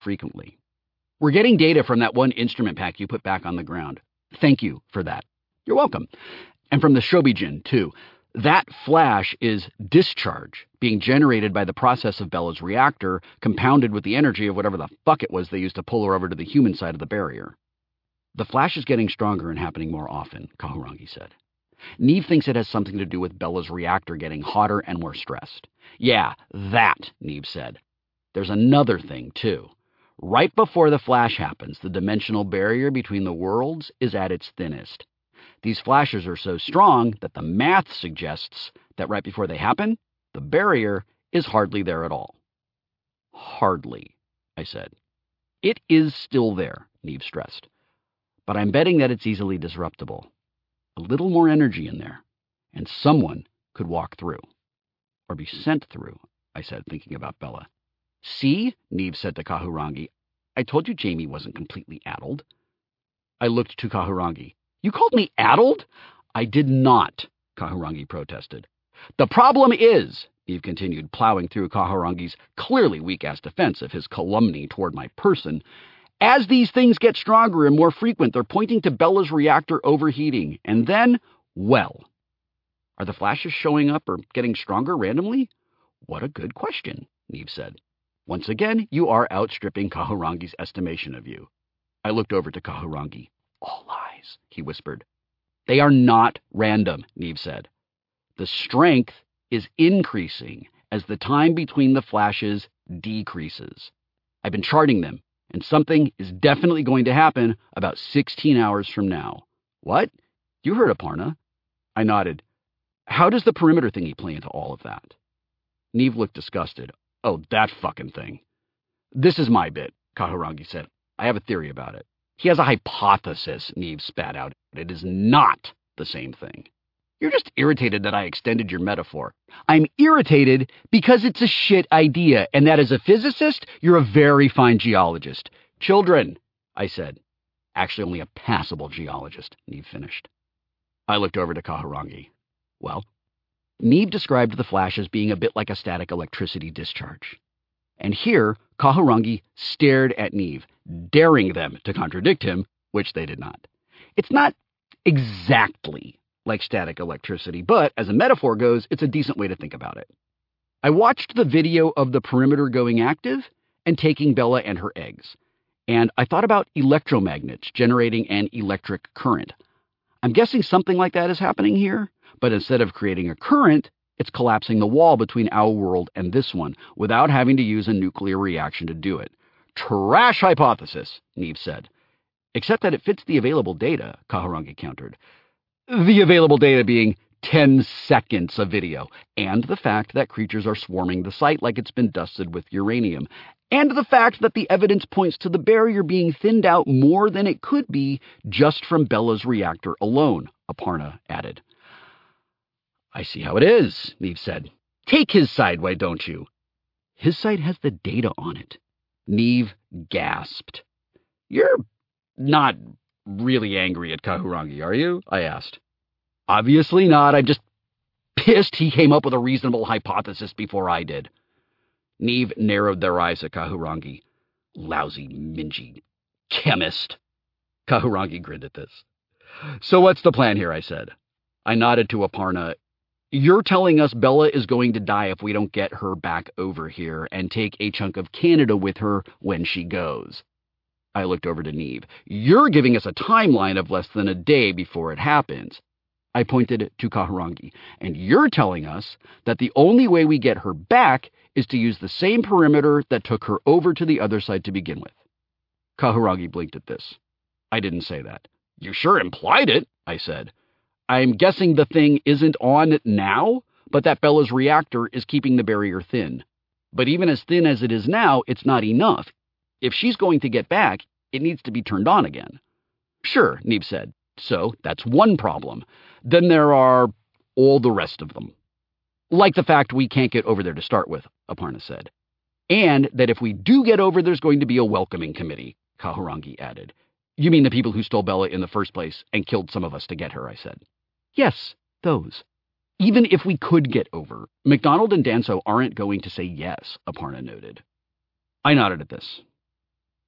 frequently. We're getting data from that one instrument pack you put back on the ground. Thank you for that. You're welcome. And from the Shobijin, too. That flash is discharge being generated by the process of Bella's reactor, compounded with the energy of whatever the fuck it was they used to pull her over to the human side of the barrier. The flash is getting stronger and happening more often, Kahurangi said. Neve thinks it has something to do with Bella's reactor getting hotter and more stressed. Yeah, that, Neve said. There's another thing, too. Right before the flash happens, the dimensional barrier between the worlds is at its thinnest. These flashes are so strong that the math suggests that right before they happen, the barrier is hardly there at all. Hardly, I said. It is still there, Neve stressed. But I'm betting that it's easily disruptible. A little more energy in there, and someone could walk through. Or be sent through, I said, thinking about Bella. See, Neve said to Kahurangi, I told you Jamie wasn't completely addled. I looked to Kahurangi. You called me addled? I did not, Kahurangi protested. The problem is, Neve continued, plowing through Kahurangi's clearly weak-ass defense of his calumny toward my person, as these things get stronger and more frequent, they're pointing to Bella's reactor overheating. And then, well, are the flashes showing up or getting stronger randomly? What a good question, Neve said. Once again, you are outstripping Kahurangi's estimation of you. I looked over to Kahurangi. All lies, he whispered. They are not random, Neve said. The strength is increasing as the time between the flashes decreases. I've been charting them, and something is definitely going to happen about 16 hours from now. What? You heard Aparna. I nodded. How does the perimeter thingy play into all of that? Neve looked disgusted. Oh, that fucking thing. This is my bit, Kahurangi said. I have a theory about it. He has a hypothesis, Neve spat out. It is not the same thing. You're just irritated that I extended your metaphor. I'm irritated because it's a shit idea, and that as a physicist, you're a very fine geologist. Children, I said. Actually, only a passable geologist, Neve finished. I looked over to Kahurangi. Well, Neve described the flash as being a bit like a static electricity discharge. And here, Kahurangi stared at Neve, daring them to contradict him, which they did not. It's not exactly like static electricity, but as a metaphor goes, it's a decent way to think about it. I watched the video of the perimeter going active and taking Bella and her eggs, and I thought about electromagnets generating an electric current. I'm guessing something like that is happening here, but instead of creating a current, it's collapsing the wall between our world and this one without having to use a nuclear reaction to do it. Trash hypothesis, Neve said. Except that it fits the available data, Kahurangi countered. The available data being 10 seconds of video, and the fact that creatures are swarming the site like it's been dusted with uranium, and the fact that the evidence points to the barrier being thinned out more than it could be just from Bella's reactor alone, Aparna added. I see how it is, Neve said. Take his side, why don't you? His side has the data on it. Neve gasped. You're not really angry at Kahurangi, are you? I asked. Obviously not. I'm just pissed he came up with a reasonable hypothesis before I did. Neve narrowed their eyes at Kahurangi. Lousy, mingy chemist. Kahurangi grinned at this. So what's the plan here, I said. I nodded to Aparna. You're telling us Bella is going to die if we don't get her back over here and take a chunk of Canada with her when she goes. I looked over to Neve. You're giving us a timeline of less than a day before it happens. I pointed to Kahurangi. And you're telling us that the only way we get her back is to use the same perimeter that took her over to the other side to begin with. Kahurangi blinked at this. I didn't say that. You sure implied it, I said. I'm guessing the thing isn't on now, but that Bella's reactor is keeping the barrier thin. But even as thin as it is now, it's not enough. If she's going to get back, it needs to be turned on again. Sure, Neve said. So that's one problem. Then there are all the rest of them. Like the fact we can't get over there to start with, Aparna said. And that if we do get over, there's going to be a welcoming committee, Kahurangi added. You mean the people who stole Bella in the first place and killed some of us to get her, I said. Yes, those. Even if we could get over, MacDonald and Danso aren't going to say yes, Aparna noted. I nodded at this.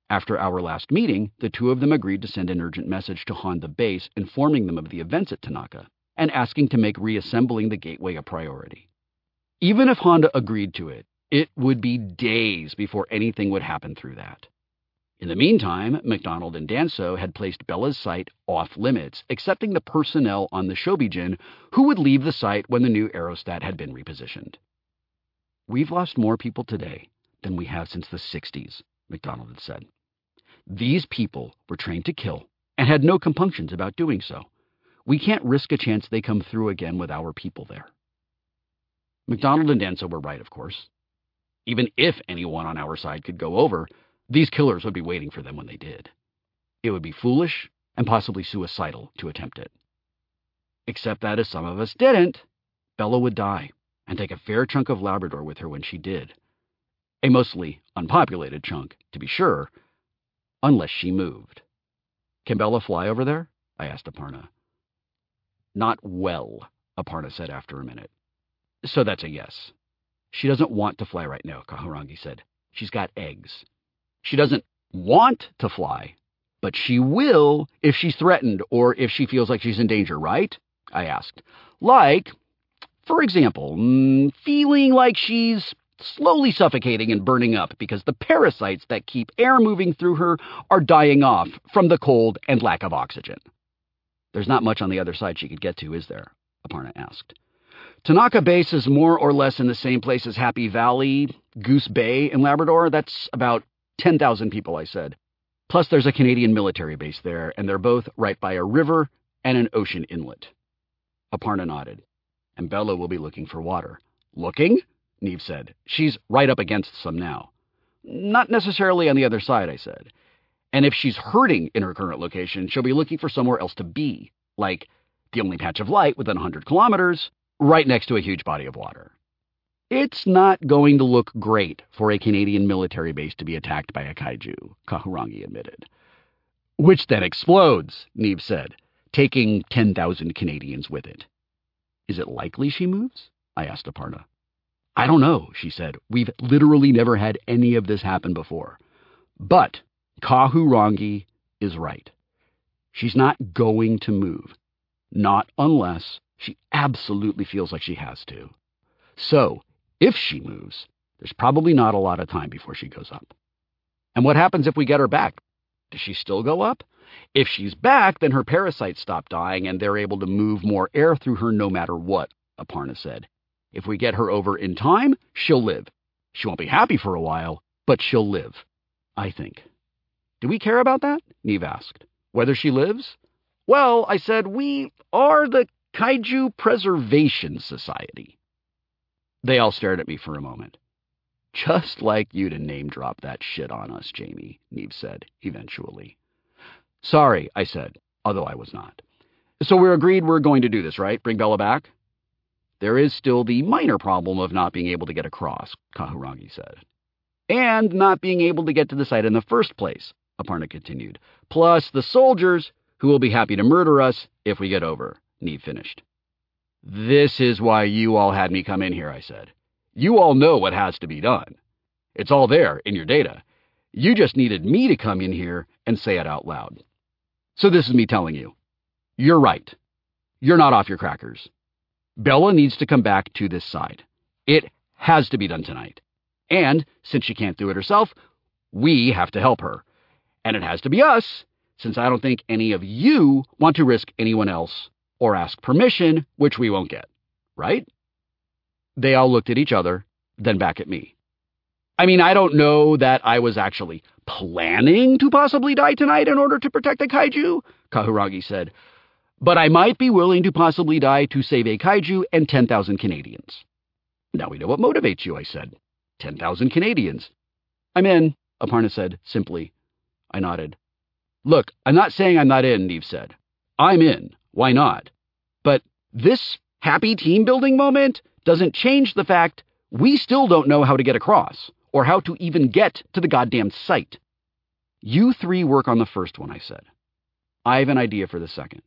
After our last meeting, the two of them agreed to send an urgent message to Honda Base informing them of the events at Tanaka and asking to make reassembling the gateway a priority. Even if Honda agreed to it, it would be days before anything would happen through that. In the meantime, McDonald and Danso had placed Bella's site off-limits, excepting the personnel on the Shobijin who would leave the site when the new aerostat had been repositioned. "We've lost more people today than we have since the 60s, McDonald had said. "These people were trained to kill and had no compunctions about doing so. We can't risk a chance they come through again with our people there." McDonald and Danso were right, of course. Even if anyone on our side could go over, these killers would be waiting for them when they did. It would be foolish and possibly suicidal to attempt it. Except that if some of us didn't, Bella would die and take a fair chunk of Labrador with her when she did. A mostly unpopulated chunk, to be sure, unless she moved. "Can Bella fly over there?" I asked Aparna. "Not well," Aparna said after a minute. "So that's a yes." "She doesn't want to fly right now," Kahurangi said. "She's got eggs." "She doesn't want to fly, but she will if she's threatened or if she feels like she's in danger, right?" I asked. "Like, for example, feeling like she's slowly suffocating and burning up because the parasites that keep air moving through her are dying off from the cold and lack of oxygen." "There's not much on the other side she could get to, is there?" Aparna asked. "Tanaka Base is more or less in the same place as Happy Valley, Goose Bay in Labrador. That's about 10,000 people," I said. "Plus there's a Canadian military base there, and they're both right by a river and an ocean inlet." Aparna nodded. "And Bella will be looking for water." "Looking?" Neve said. "She's right up against some now." "Not necessarily on the other side," I said. "And if she's hurting in her current location, she'll be looking for somewhere else to be, like the only patch of light within 100 kilometers, right next to a huge body of water." "It's not going to look great for a Canadian military base to be attacked by a kaiju," Kahurangi admitted. "Which then explodes," Neve said, taking 10,000 Canadians with it. "Is it likely she moves?" I asked Aparna. "I don't know," she said. "We've literally never had any of this happen before. But Kahurangi is right. She's not going to move. Not unless she absolutely feels like she has to. So, if she moves, there's probably not a lot of time before she goes up." "And what happens if we get her back? Does she still go up?" "If she's back, then her parasites stop dying and they're able to move more air through her no matter what," Aparna said. "If we get her over in time, she'll live. She won't be happy for a while, but she'll live, I think." "Do we care about that?" Neve asked. "Whether she lives?" "Well," I said, "we are the Kaiju Preservation Society." They all stared at me for a moment. "Just like you to name-drop that shit on us, Jamie," Neve said, eventually. "Sorry," I said, although I was not. "So we're agreed we're going to do this, right? Bring Bella back?" "There is still the minor problem of not being able to get across," Kahurangi said. "And not being able to get to the site in the first place," Aparna continued. "Plus the soldiers, who will be happy to murder us if we get over," Neve finished. "This is why you all had me come in here," I said. "You all know what has to be done. It's all there in your data. You just needed me to come in here and say it out loud. So this is me telling you. You're right. You're not off your crackers. Bella needs to come back to this side. It has to be done tonight. And since she can't do it herself, we have to help her. And it has to be us, since I don't think any of you want to risk anyone else or ask permission, which we won't get. Right?" They all looked at each other, then back at me. "I mean, I don't know that I was actually planning to possibly die tonight in order to protect a kaiju," Kahurangi said, "but I might be willing to possibly die to save a kaiju and 10,000 Canadians." "Now we know what motivates you," I said. 10,000 Canadians. "I'm in," Aparna said, simply. I nodded. "Look, I'm not saying I'm not in," Neve said. "I'm in. Why not? But this happy team-building moment doesn't change the fact we still don't know how to get across, or how to even get to the goddamn site. You three work on the first one," I said. "I have an idea for the second."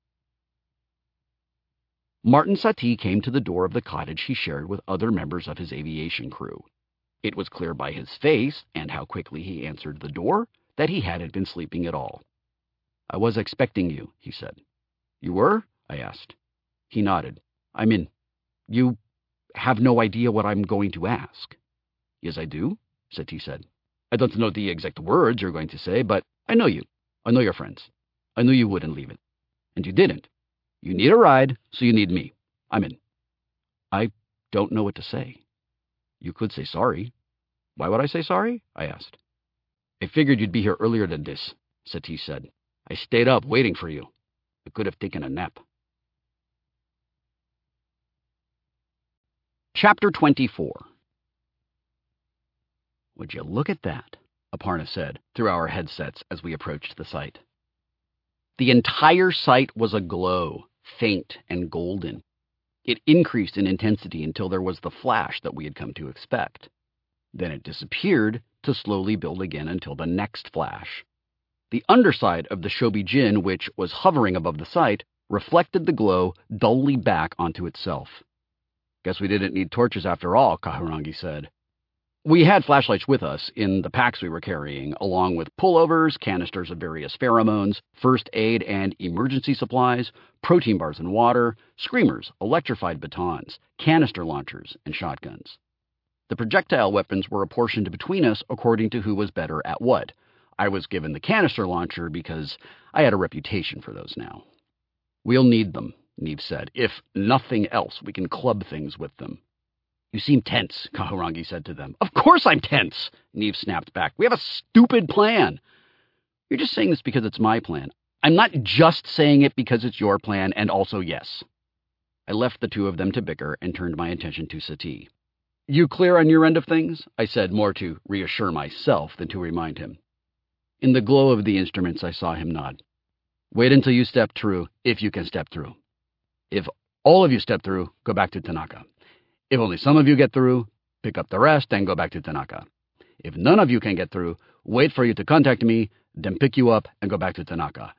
Martin Satie came to the door of the cottage he shared with other members of his aviation crew. It was clear by his face and how quickly he answered the door that he hadn't been sleeping at all. "I was expecting you," he said. "You were?" I asked. He nodded. "I'm in. You have no idea what I'm going to ask." "Yes, I do," Sati said. "I don't know the exact words you're going to say, but I know you. I know your friends. I knew you wouldn't leave it. And you didn't. You need a ride, so you need me. I'm in." "I don't know what to say." "You could say sorry." "Why would I say sorry?" I asked. "I figured you'd be here earlier than this," Sati said. "I stayed up waiting for you. I could have taken a nap." Chapter 24. "Would you look at that?" Aparna said through our headsets as we approached the site. The entire site was aglow, faint and golden. It increased in intensity until there was the flash that we had come to expect. Then it disappeared to slowly build again until the next flash. The underside of the Shobi Jin, which was hovering above the site, reflected the glow dully back onto itself. "Guess we didn't need torches after all," Kahurangi said. We had flashlights with us in the packs we were carrying, along with pullovers, canisters of various pheromones, first aid and emergency supplies, protein bars and water, screamers, electrified batons, canister launchers, and shotguns. The projectile weapons were apportioned between us according to who was better at what. I was given the canister launcher because I had a reputation for those now. "We'll need them," Neve said. "If nothing else, we can club things with them." "You seem tense," Kahurangi said to them. "Of course I'm tense," Neve snapped back. "We have a stupid plan." "You're just saying this because it's my plan." "I'm not just saying it because it's your plan, and also yes." I left the two of them to bicker and turned my attention to Sati. "You clear on your end of things?" I said, more to reassure myself than to remind him. In the glow of the instruments, I saw him nod. "Wait until you step through, if you can step through. If all of you step through, go back to Tanaka. If only some of you get through, pick up the rest and go back to Tanaka. If none of you can get through, wait for you to contact me, then pick you up and go back to Tanaka.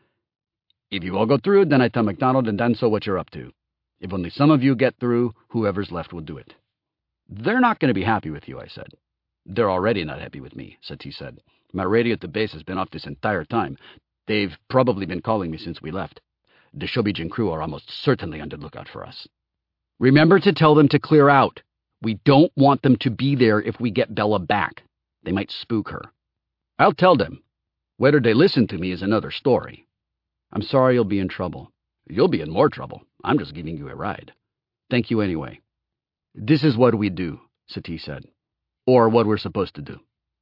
If you all go through, then I tell McDonald and Danso what you're up to. If only some of you get through, whoever's left will do it." "They're not going to be happy with you," I said. "They're already not happy with me," Sati said. "My radio at the base has been off this entire time. They've probably been calling me since we left. The Shobijin crew are almost certainly on the lookout for us. Remember to tell them to clear out. We don't want them to be there if we get Bella back. They might spook her." "I'll tell them. Whether they listen to me is another story." "I'm sorry you'll be in trouble." "You'll be in more trouble. I'm just giving you a ride." "Thank you anyway." "This is what we do," Sati said. "Or what we're supposed to do.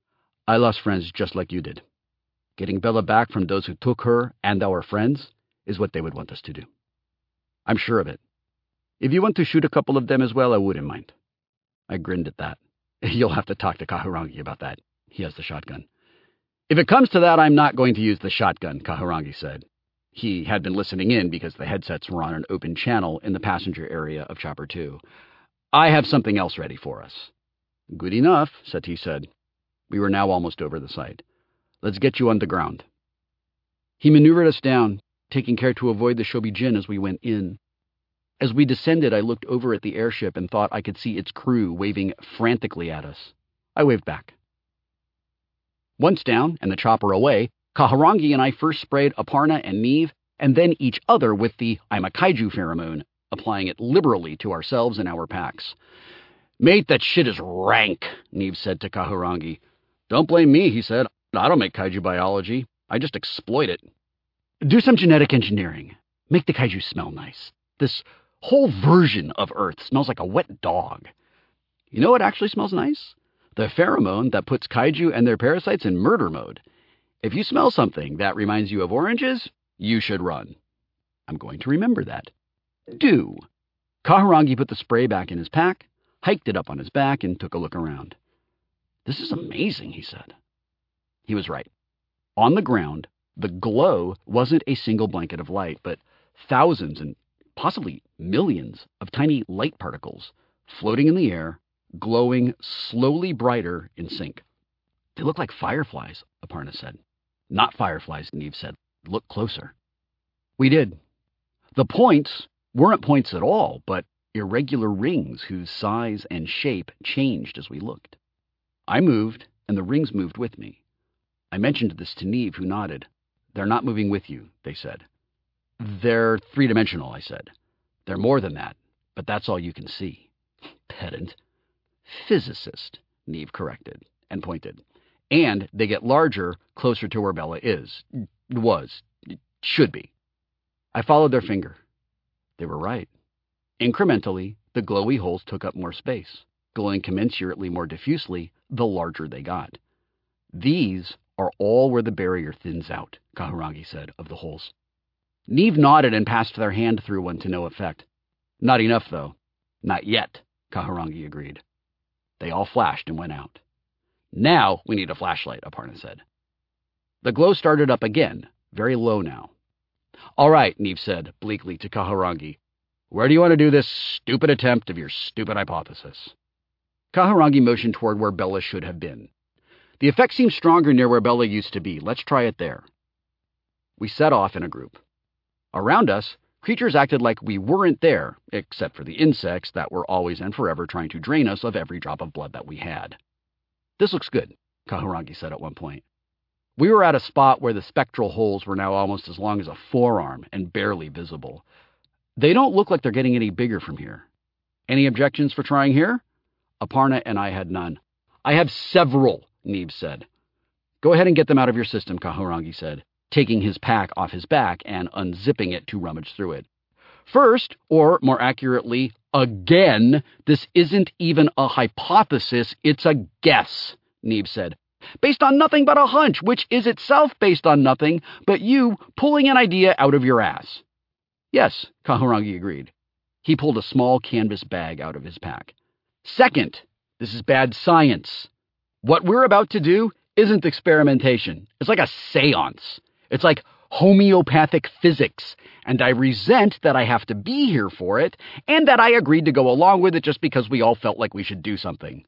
I lost friends just like you did. Getting Bella back from those who took her and our friends is what they would want us to do. I'm sure of it. If you want to shoot a couple of them as well, I wouldn't mind." I grinned at that. "You'll have to talk to Kahurangi about that. He has the shotgun." "If it comes to that, I'm not going to use the shotgun," Kahurangi said. He had been listening in because the headsets were on an open channel in the passenger area of Chopper 2. "I have something else ready for us." "Good enough," Sati said. We were now almost over the site. "Let's get you on the ground." He maneuvered us down, taking care to avoid the Shobi Jin as we went in. As we descended, I looked over at the airship and thought I could see its crew waving frantically at us. I waved back. Once down and the chopper away, Kahurangi and I first sprayed Aparna and Neve, and then each other with the "I'm a kaiju" pheromone, applying it liberally to ourselves and our packs. "Mate, that shit is rank," Neve said to Kahurangi. "Don't blame me," he said. "I don't make kaiju biology. I just exploit it." "Do some genetic engineering. Make the kaiju smell nice. This whole version of Earth smells like a wet dog." "You know what actually smells nice? The pheromone that puts kaiju and their parasites in murder mode. If you smell something that reminds you of oranges, you should run." "I'm going to remember that." "Do." Kahurangi put the spray back in his pack, hiked it up on his back, and took a look around. "This is amazing," he said. He was right. On the ground, the glow wasn't a single blanket of light, but thousands and possibly millions of tiny light particles floating in the air, glowing slowly brighter in sync. "They look like fireflies," Aparna said. "Not fireflies," Neve said. "Look closer." We did. The points weren't points at all, but irregular rings whose size and shape changed as we looked. I moved, and the rings moved with me. I mentioned this to Neve, who nodded. They're not moving with you, they said. They're three-dimensional, I said. They're more than that, but that's all you can see. Pedant. Physicist, Neve corrected and pointed. And they get larger closer to where Bella is. Should be. I followed their finger. They were right. Incrementally, the glowy holes took up more space, glowing commensurately more diffusely the larger they got. These are all where the barrier thins out, Kahurangi said of the holes. Neve nodded and passed their hand through one to no effect. Not enough, though. Not yet, Kahurangi agreed. They all flashed and went out. Now we need a flashlight, Aparna said. The glow started up again, very low now. All right, Neve said bleakly to Kahurangi. Where do you want to do this stupid attempt of your stupid hypothesis? Kahurangi motioned toward where Bella should have been. The effect seems stronger near where Bella used to be. Let's try it there. We set off in a group. Around us, creatures acted like we weren't there, except for the insects that were always and forever trying to drain us of every drop of blood that we had. This looks good, Kahurangi said at one point. We were at a spot where the spectral holes were now almost as long as a forearm and barely visible. They don't look like they're getting any bigger from here. Any objections for trying here? Aparna and I had none. I have several, Neve said. Go ahead and get them out of your system, Kahurangi said, taking his pack off his back and unzipping it to rummage through it. First, or more accurately, again, this isn't even a hypothesis, it's a guess, Neve said. Based on nothing but a hunch, which is itself based on nothing but you pulling an idea out of your ass. Yes, Kahurangi agreed. He pulled a small canvas bag out of his pack. Second, this is bad science. What we're about to do isn't experimentation. It's like a seance. It's like homeopathic physics, and I resent that I have to be here for it, and that I agreed to go along with it just because we all felt like we should do something.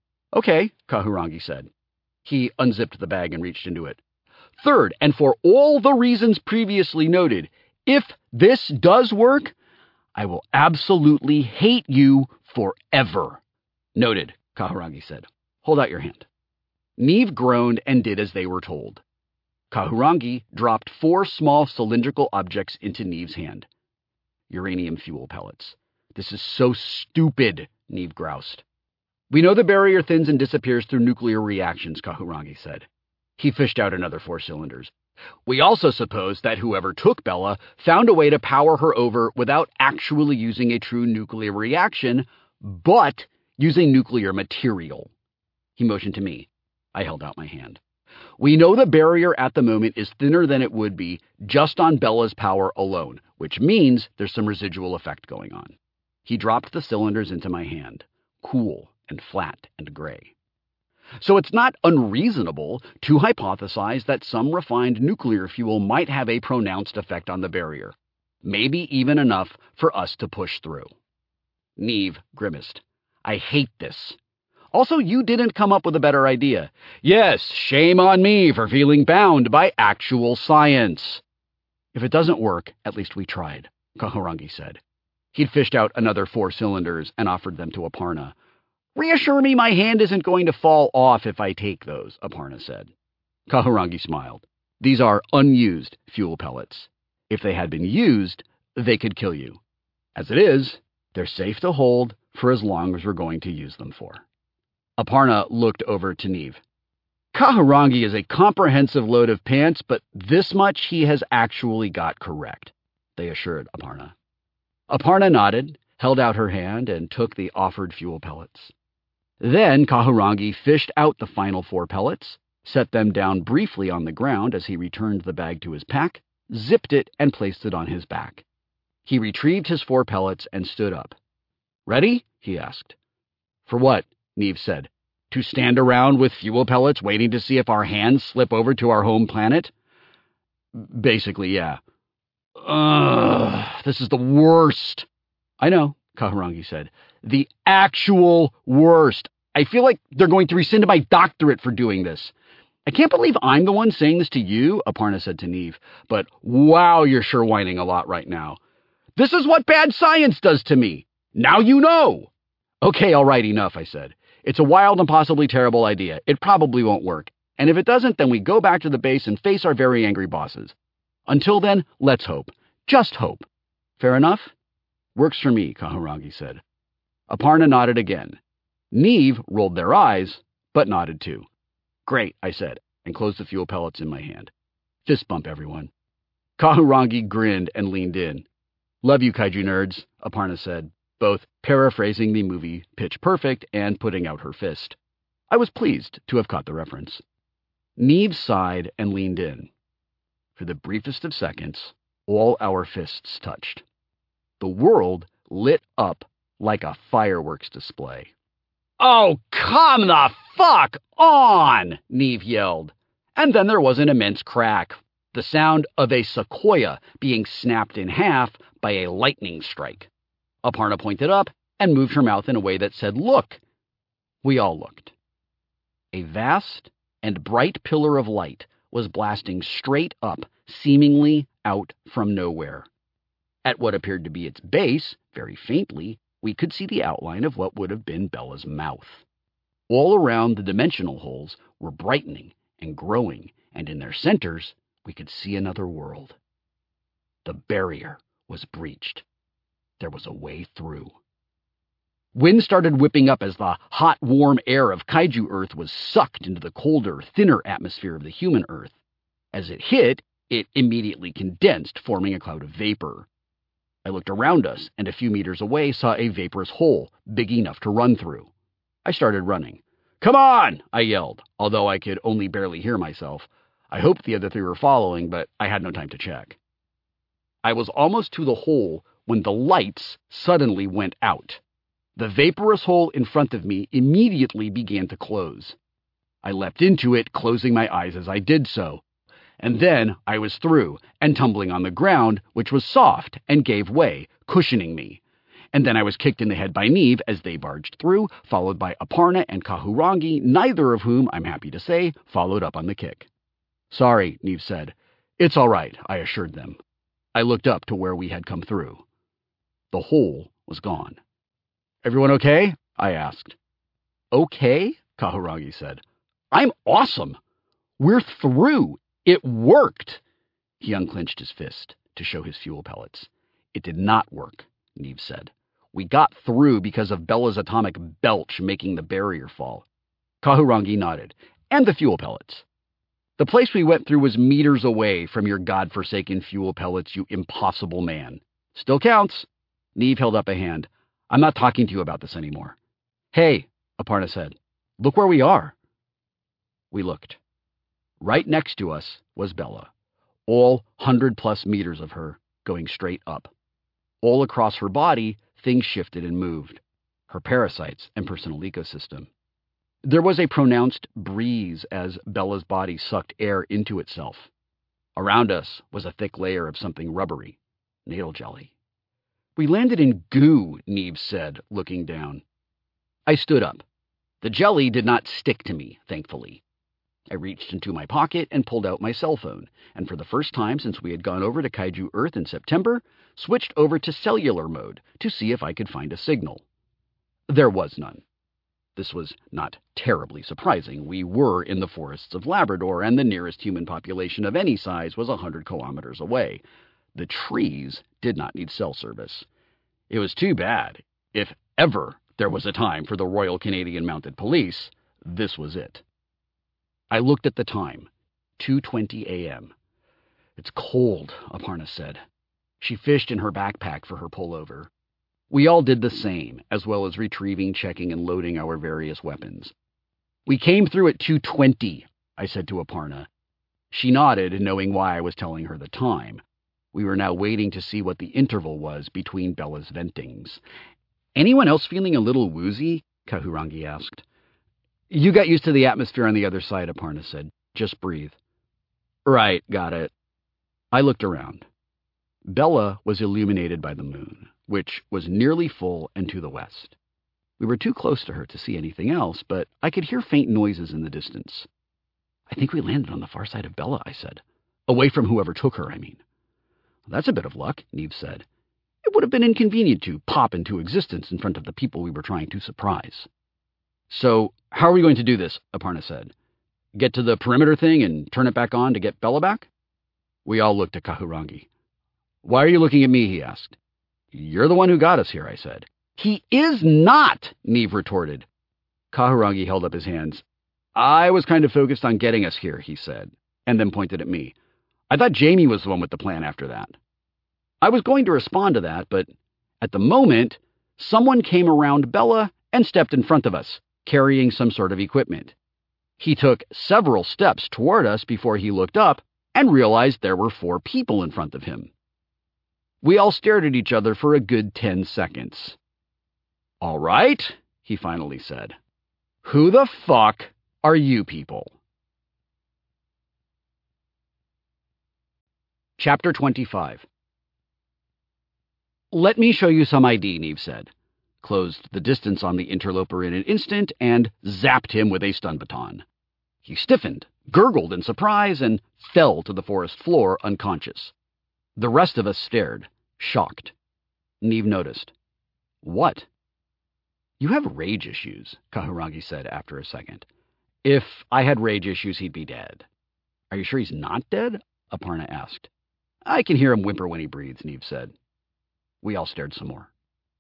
Okay, Kahurangi said. He unzipped the bag and reached into it. Third, and for all the reasons previously noted, if this does work, I will absolutely hate you forever. Noted, Kahurangi said. Hold out your hand. Neve groaned and did as they were told. Kahurangi dropped 4 small cylindrical objects into Neve's hand. Uranium fuel pellets. This is so stupid, Neve groused. We know the barrier thins and disappears through nuclear reactions, Kahurangi said. He fished out another 4 cylinders. We also suppose that whoever took Bella found a way to power her over without actually using a true nuclear reaction, but using nuclear material. He motioned to me. I held out my hand. We know the barrier at the moment is thinner than it would be just on Bella's power alone, which means there's some residual effect going on. He dropped the cylinders into my hand, cool and flat and gray. So it's not unreasonable to hypothesize that some refined nuclear fuel might have a pronounced effect on the barrier, maybe even enough for us to push through. Neve grimaced. I hate this. Also, you didn't come up with a better idea. Yes, shame on me for feeling bound by actual science. If it doesn't work, at least we tried, Kahurangi said. He'd fished out another 4 cylinders and offered them to Aparna. Reassure me my hand isn't going to fall off if I take those, Aparna said. Kahurangi smiled. These are unused fuel pellets. If they had been used, they could kill you. As it is, they're safe to hold for as long as we're going to use them for. Aparna looked over to Neve. Kahurangi is a comprehensive load of pants, but this much he has actually got correct, they assured Aparna. Aparna nodded, held out her hand, and took the offered fuel pellets. Then Kahurangi fished out the final 4 pellets, set them down briefly on the ground as he returned the bag to his pack, zipped it, and placed it on his back. He retrieved his 4 pellets and stood up. Ready? He asked. For what? Neve said. To stand around with fuel pellets waiting to see if our hands slip over to our home planet? Basically, yeah. This is the worst. I know, Kahurangi said. The actual worst. I feel like they're going to rescind my doctorate for doing this. I can't believe I'm the one saying this to you, Aparna said to Neve. But wow, you're sure whining a lot right now. This is what bad science does to me. Now you know. Okay, all right, enough, I said. It's a wild and possibly terrible idea. It probably won't work. And if it doesn't, then we go back to the base and face our very angry bosses. Until then, let's hope. Just hope. Fair enough? Works for me, Kahurangi said. Aparna nodded again. Neve rolled their eyes, but nodded too. Great, I said, and closed the fuel pellets in my hand. Fist bump, everyone. Kahurangi grinned and leaned in. Love you, kaiju nerds, Aparna said, both paraphrasing the movie Pitch Perfect and putting out her fist. I was pleased to have caught the reference. Neve sighed and leaned in. For the briefest of seconds, all our fists touched. The world lit up like a fireworks display. Oh, come the fuck on! Neve yelled. And then there was an immense crack, the sound of a sequoia being snapped in half by a lightning strike. Aparna pointed up and moved her mouth in a way that said, "Look." We all looked. A vast and bright pillar of light was blasting straight up, seemingly out from nowhere. At what appeared to be its base, very faintly, we could see the outline of what would have been Bella's mouth. All around the dimensional holes were brightening and growing, and in their centers we could see another world. The barrier was breached. There was a way through. Wind started whipping up as the hot, warm air of kaiju Earth was sucked into the colder, thinner atmosphere of the human Earth. As it hit, it immediately condensed, forming a cloud of vapor. I looked around us, and a few meters away saw a vaporous hole, big enough to run through. I started running. Come on, I yelled, although I could only barely hear myself. I hoped the other three were following, but I had no time to check. I was almost to the hole when the lights suddenly went out. The vaporous hole in front of me immediately began to close. I leapt into it, closing my eyes as I did so. And then I was through and tumbling on the ground, which was soft and gave way, cushioning me. And then I was kicked in the head by Neve as they barged through, followed by Aparna and Kahurangi, neither of whom, I'm happy to say, followed up on the kick. Sorry, Neve said. It's all right, I assured them. I looked up to where we had come through. The hole was gone. Everyone okay? I asked. Okay, Kahurangi said. I'm awesome. We're through. It worked. He unclenched his fist to show his fuel pellets. It did not work, Neve said. We got through because of Bella's atomic belch making the barrier fall. Kahurangi nodded. And the fuel pellets. The place we went through was meters away from your godforsaken fuel pellets, you impossible man. Still counts. Neve held up a hand. I'm not talking to you about this anymore. Hey, Aparna said. Look where we are. We looked. Right next to us was Bella, all 100+ meters of her, going straight up. All across her body, things shifted and moved. Her parasites and personal ecosystem. There was a pronounced breeze as Bella's body sucked air into itself. Around us was a thick layer of something rubbery, natal jelly. We landed in goo, Neve said, looking down. I stood up. The jelly did not stick to me, thankfully. I reached into my pocket and pulled out my cell phone, and for the first time since we had gone over to Kaiju Earth in September, switched over to cellular mode to see if I could find a signal. There was none. This was not terribly surprising. We were in the forests of Labrador, and the nearest human population of any size was 100 kilometers away. The trees did not need cell service. It was too bad. If ever there was a time for the Royal Canadian Mounted Police, this was it. I looked at the time, 2:20 a.m. It's cold, Aparna said. She fished in her backpack for her pullover. We all did the same, as well as retrieving, checking, and loading our various weapons. We came through at 2:20, I said to Aparna. She nodded, knowing why I was telling her the time. We were now waiting to see what the interval was between Bella's ventings. Anyone else feeling a little woozy? Kahurangi asked. You got used to the atmosphere on the other side, Aparna said. Just breathe. Right, got it. I looked around. Bella was illuminated by the moon, which was nearly full and to the west. We were too close to her to see anything else, but I could hear faint noises in the distance. I think we landed on the far side of Bella, I said. Away from whoever took her, I mean. That's a bit of luck, Neve said. It would have been inconvenient to pop into existence in front of the people we were trying to surprise. So, how are we going to do this? Aparna said. Get to the perimeter thing and turn it back on to get Bella back? We all looked at Kahurangi. Why are you looking at me, he asked. You're the one who got us here, I said. He is not, Neve retorted. Kahurangi held up his hands. I was kind of focused on getting us here, he said, and then pointed at me. I thought Jamie was the one with the plan after that. I was going to respond to that, but at the moment, someone came around Bella and stepped in front of us, carrying some sort of equipment. He took several steps toward us before he looked up and realized there were 4 people in front of him. We all stared at each other for a good 10 seconds. All right, he finally said. Who the fuck are you people? Chapter 25. Let me show you some ID, Neve said. Closed the distance on the interloper in an instant and zapped him with a stun baton. He stiffened, gurgled in surprise, and fell to the forest floor unconscious. The rest of us stared, shocked. Neve noticed. What? You have rage issues, Kahurangi said after a second. If I had rage issues, he'd be dead. Are you sure he's not dead? Aparna asked. I can hear him whimper when he breathes, Neve said. We all stared some more.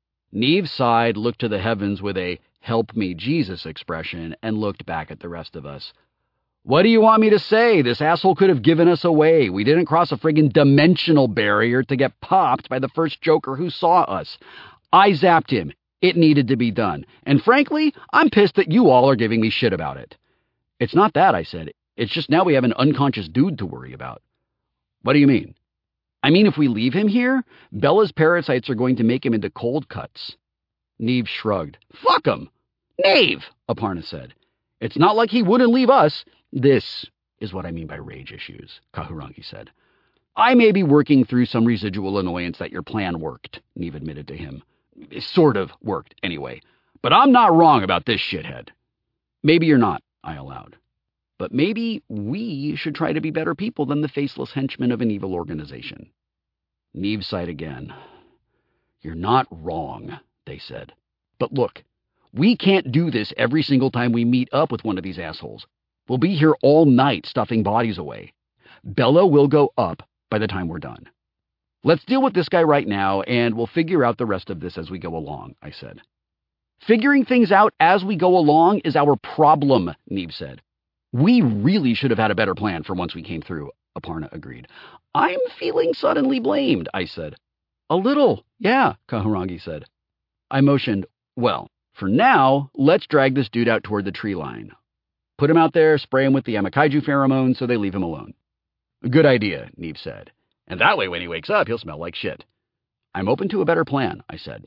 Neve sighed, looked to the heavens with a help me Jesus expression, and looked back at the rest of us. What do you want me to say? This asshole could have given us away. We didn't cross a friggin' dimensional barrier to get popped by the first Joker who saw us. I zapped him. It needed to be done. And frankly, I'm pissed that you all are giving me shit about it. It's not that, I said. It's just now we have an unconscious dude to worry about. What do you mean? I mean, if we leave him here, Bella's parasites are going to make him into cold cuts. Neve shrugged. Fuck him! Neve, Aparna said. It's not like he wouldn't leave us. This is what I mean by rage issues, Kahurangi said. I may be working through some residual annoyance that your plan worked, Neve admitted to him. It sort of worked, anyway. But I'm not wrong about this shithead. Maybe you're not, I allowed. But maybe we should try to be better people than the faceless henchmen of an evil organization. Neve sighed again. You're not wrong, they said. But look, we can't do this every single time we meet up with one of these assholes. We'll be here all night stuffing bodies away. Bella will go up by the time we're done. Let's deal with this guy right now, and we'll figure out the rest of this as we go along, I said. Figuring things out as we go along is our problem, Neve said. We really should have had a better plan for once we came through, Aparna agreed. I'm feeling suddenly blamed, I said. A little, yeah, Kahurangi said. I motioned, well, for now, let's drag this dude out toward the tree line. Put him out there, spray him with the Amakaiju pheromone so they leave him alone. Good idea, Neve said. And that way when he wakes up, he'll smell like shit. I'm open to a better plan, I said.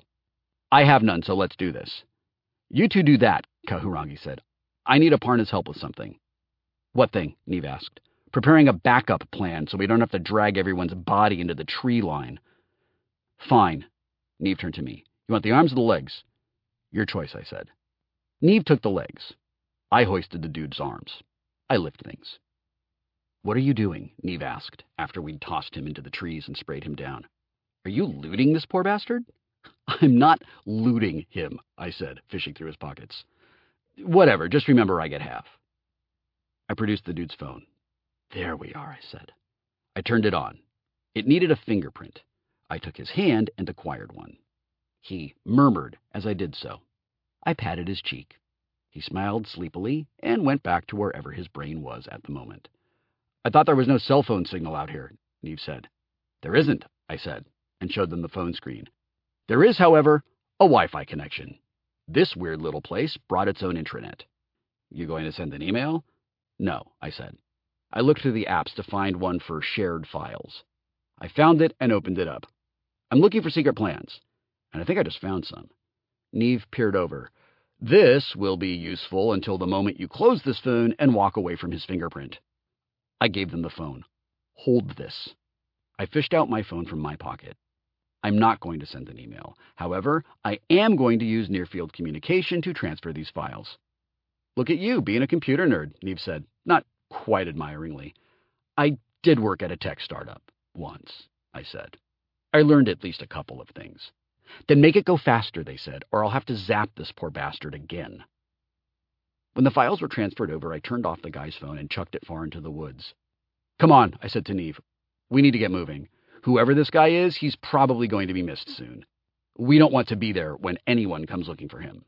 I have none, so let's do this. You two do that, Kahurangi said. I need Aparna's help with something. What thing? Neve asked. Preparing a backup plan so we don't have to drag everyone's body into the tree line. Fine. Neve turned to me. You want the arms or the legs? Your choice, I said. Neve took the legs. I hoisted the dude's arms. I lift things. What are you doing? Neve asked, after we'd tossed him into the trees and sprayed him down. Are you looting this poor bastard? I'm not looting him, I said, fishing through his pockets. Whatever, just remember I get half. I produced the dude's phone. There we are, I said. I turned it on. It needed a fingerprint. I took his hand and acquired one. He murmured as I did so. I patted his cheek. He smiled sleepily and went back to wherever his brain was at the moment. I thought there was no cell phone signal out here, Neve said. There isn't, I said, and showed them the phone screen. There is, however, a Wi-Fi connection. This weird little place brought its own intranet. You going to send an email? No, I said. I looked through the apps to find one for shared files. I found it and opened it up. I'm looking for secret plans, and I think I just found some. Neve peered over. This will be useful until the moment you close this phone and walk away from his fingerprint. I gave them the phone. Hold this. I fished out my phone from my pocket. I'm not going to send an email. However, I am going to use near-field communication to transfer these files. Look at you, being a computer nerd, Neve said, not quite admiringly. I did work at a tech startup once, I said. I learned at least a couple of things. Then make it go faster, they said, or I'll have to zap this poor bastard again. When the files were transferred over, I turned off the guy's phone and chucked it far into the woods. Come on, I said to Neve. We need to get moving. Whoever this guy is, he's probably going to be missed soon. We don't want to be there when anyone comes looking for him.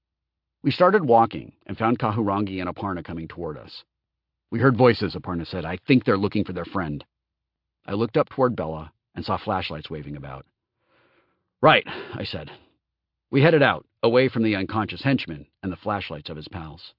We started walking and found Kahurangi and Aparna coming toward us. We heard voices, Aparna said. I think they're looking for their friend. I looked up toward Bella and saw flashlights waving about. Right, I said. We headed out, away from the unconscious henchman and the flashlights of his pals.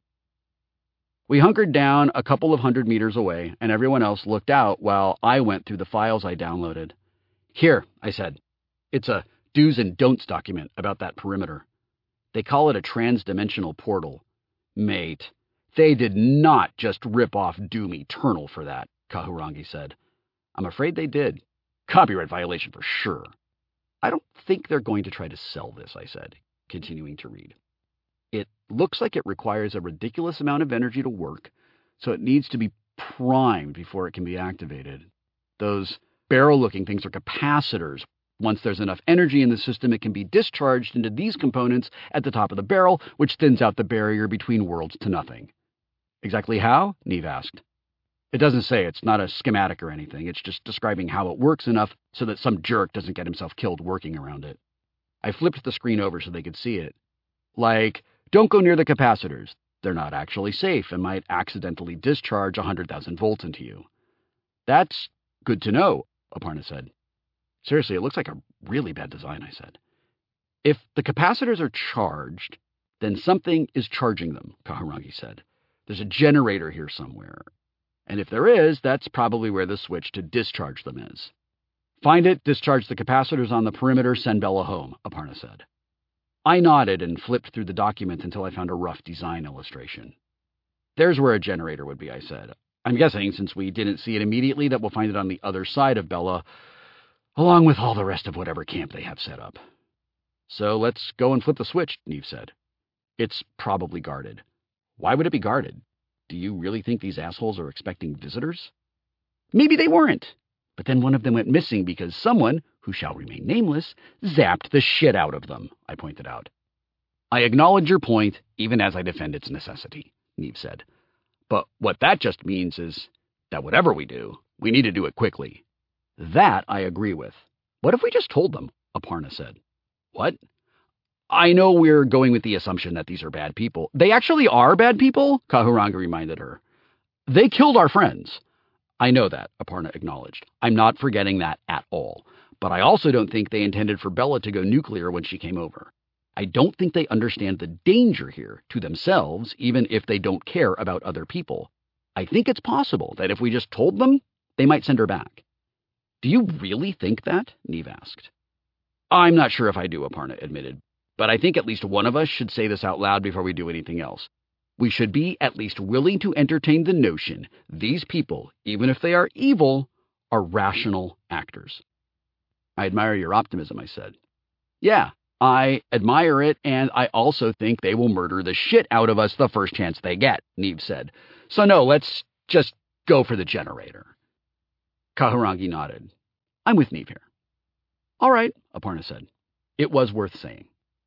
We hunkered down a couple of 100 meters away, and everyone else looked out while I went through the files I downloaded. Here, I said. It's a do's and don'ts document about that perimeter. They call it a trans-dimensional portal. Mate, they did not just rip off Doom Eternal for that, Kahurangi said. I'm afraid they did. Copyright violation for sure. I don't think they're going to try to sell this, I said, continuing to read. It looks like it requires a ridiculous amount of energy to work, so it needs to be primed before it can be activated. Those barrel-looking things are capacitors. Once there's enough energy in the system, it can be discharged into these components at the top of the barrel, which thins out the barrier between worlds to nothing. Exactly how? Neve asked. It doesn't say. It's not a schematic or anything. It's just describing how it works enough so that some jerk doesn't get himself killed working around it. I flipped the screen over so they could see it. Like, don't go near the capacitors. They're not actually safe and might accidentally discharge 100,000 volts into you. That's good to know, Aparna said. Seriously, it looks like a really bad design, I said. If the capacitors are charged, then something is charging them, Kahurangi said. There's a generator here somewhere. And if there is, that's probably where the switch to discharge them is. Find it, discharge the capacitors on the perimeter, send Bella home, Aparna said. I nodded and flipped through the document until I found a rough design illustration. There's where a generator would be, I said. I'm guessing, since we didn't see it immediately, that we'll find it on the other side of Bella, along with all the rest of whatever camp they have set up. So let's go and flip the switch, Neve said. It's probably guarded. Why would it be guarded? Do you really think these assholes are expecting visitors? Maybe they weren't. But then one of them went missing because someone, who shall remain nameless, zapped the shit out of them, I pointed out. I acknowledge your point, even as I defend its necessity, Neve said. But what that just means is that whatever we do, we need to do it quickly. That I agree with. What if we just told them? Aparna said. What? I know we're going with the assumption that these are bad people. They actually are bad people, Kahurangi reminded her. They killed our friends. I know that, Aparna acknowledged. I'm not forgetting that at all. But I also don't think they intended for Bella to go nuclear when she came over. I don't think they understand the danger here to themselves, even if they don't care about other people. I think it's possible that if we just told them, they might send her back. Do you really think that? Neve asked. I'm not sure if I do, Aparna admitted. But I think at least one of us should say this out loud before we do anything else. We should be at least willing to entertain the notion these people, even if they are evil, are rational actors. I admire your optimism, I said. Yeah, I admire it, and I also think they will murder the shit out of us the first chance they get, Neve said. So no, let's just go for the generator. Kahurangi nodded. I'm with Neve here. All right, Aparna said. It was worth saying.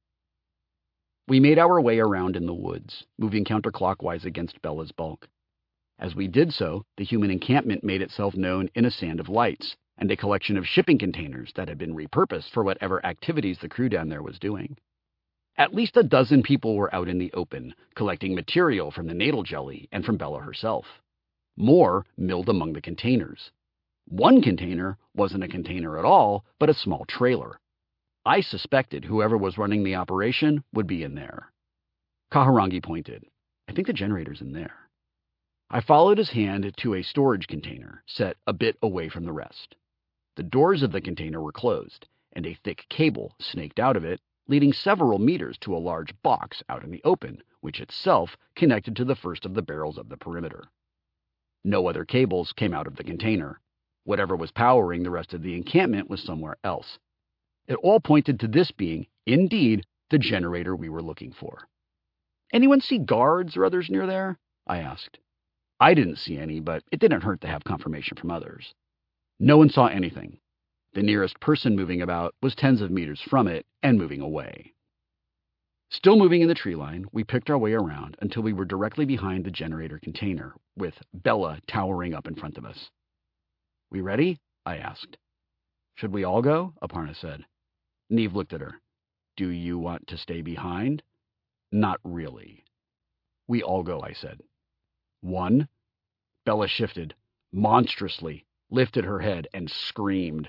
We made our way around in the woods, moving counterclockwise against Bella's bulk. As we did so, the human encampment made itself known in a sand of lights, and a collection of shipping containers that had been repurposed for whatever activities the crew down there was doing. At least a dozen people were out in the open, collecting material from the natal jelly and from Bella herself. More milled among the containers. One container wasn't a container at all, but a small trailer. I suspected whoever was running the operation would be in there. Kahurangi pointed. I think the generator's in there. I followed his hand to a storage container set a bit away from the rest. The doors of the container were closed, and a thick cable snaked out of it, leading several meters to a large box out in the open, which itself connected to the first of the barrels of the perimeter. No other cables came out of the container. Whatever was powering the rest of the encampment was somewhere else. It all pointed to this being, indeed, the generator we were looking for. Anyone see guards or others near there? I asked. I didn't see any, but it didn't hurt to have confirmation from others. No one saw anything. The nearest person moving about was tens of meters from it and moving away. Still moving in the tree line, we picked our way around until we were directly behind the generator container, with Bella towering up in front of us. "We ready?" I asked. "Should we all go?" Aparna said. Neve looked at her. "Do you want to stay behind?" "Not really." "We all go," I said. 1. Bella shifted, monstrously, lifted her head, and screamed.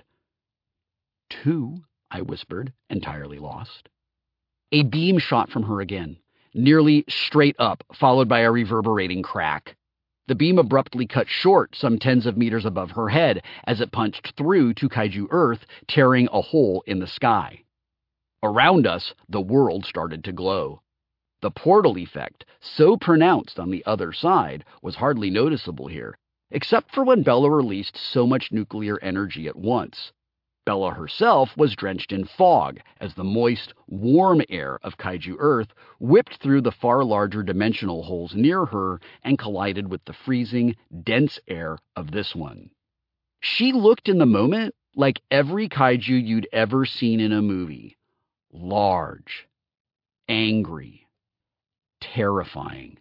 2, I whispered, entirely lost. A beam shot from her again, nearly straight up, followed by a reverberating crack. The beam abruptly cut short some tens of meters above her head as it punched through to Kaiju Earth, tearing a hole in the sky. Around us, the world started to glow. The portal effect, so pronounced on the other side, was hardly noticeable here, except for when Bella released so much nuclear energy at once. Bella herself was drenched in fog as the moist, warm air of Kaiju Earth whipped through the far larger dimensional holes near her and collided with the freezing, dense air of this one. She looked in the moment like every kaiju you'd ever seen in a movie. Large, angry, terrifying,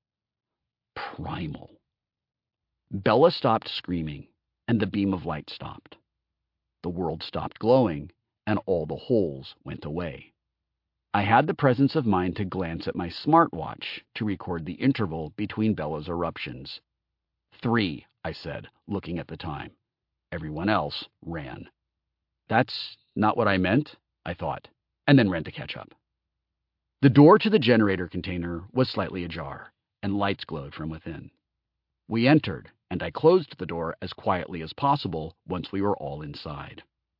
primal. Bella stopped screaming, and the beam of light stopped. The world stopped glowing, and all the holes went away. I had the presence of mind to glance at my smartwatch to record the interval between Bella's eruptions. 3, I said, looking at the time. Everyone else ran. That's not what I meant, I thought, and then ran to catch up. The door to the generator container was slightly ajar, and lights glowed from within. We entered, and I closed the door as quietly as possible once we were all inside.